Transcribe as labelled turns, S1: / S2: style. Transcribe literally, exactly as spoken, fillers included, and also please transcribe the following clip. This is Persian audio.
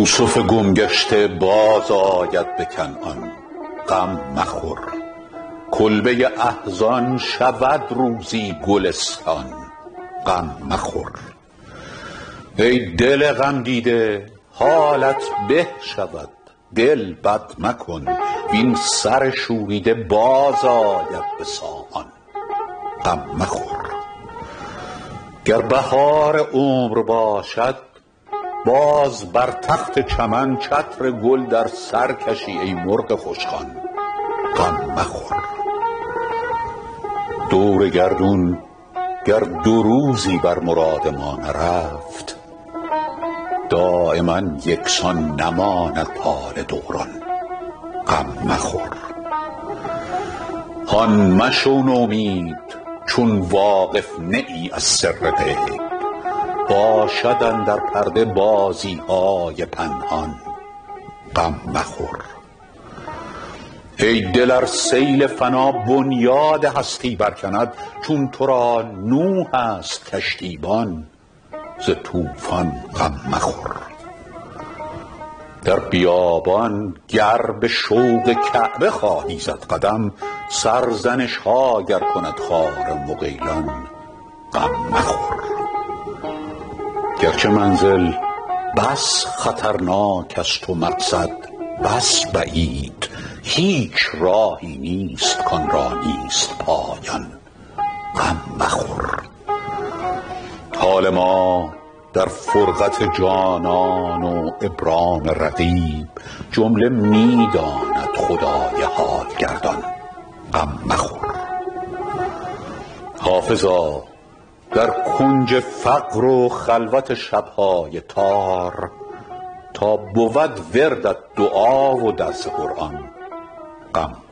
S1: یوسف گمگشته باز آید به کنعان، غم مخور. کلبه احزان شود روزی گلستان، غم مخور. ای دل غم دیده حالت به شود، دل بد مکن وین سر شوریده باز آید به سامان، غم مخور. گر بهار عمر باشد باز بر تخت چمن چتر گل در سر کشی ای مرغ خوشخوان، غم مخور. دور گردون گر دو روزی بر مراد ما نرفت، دایما یکسان نماند حال دوران، غم مخور. هان مشو نومید چون واقف نه ای از سر غیب، باشد اندر پرده بازی های پنهان، غم مخور. ای دل ار سیل فنا بنیاد هستی برکند، چون تو را نوح است کشتیبان ز طوفان، غم مخور. در بیابان گر به شوق کعبه خواهی زد قدم، سرزنش ها گر کند خار مغیلان، غم مخور. گرچه منزل بس خطرناک است و مقصد بس بعید، هیچ راهی نیست کان را نیست پایان، غم مخور. حال ما در فرقت جانان و ابرام رقیب، جمله می داند خدای حال گردان، غم مخور. حافظا در کنج فقر و خلوت شبهای تار، تا بود وردت دعا و درس قرآن، غم